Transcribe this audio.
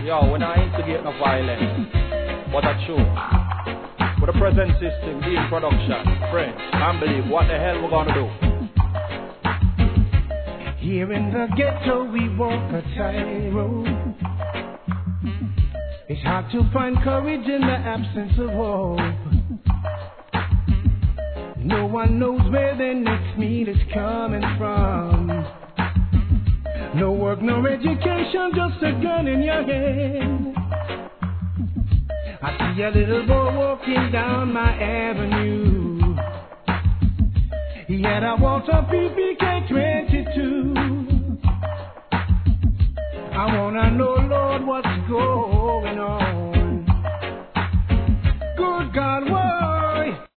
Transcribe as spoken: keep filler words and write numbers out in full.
Yo, when I instigate no violence, what a true. With the present system, being production, friends, can't believe what the hell we're gonna do. Here in the ghetto we walk a tightrope. It's hard to find courage in the absence of hope. No one knows where their next meal is coming from. No work, no education, just a gun in your hand. I see a little boy walking down my avenue. He had a Walter P P K twenty-two. I wanna know, Lord, what's going on.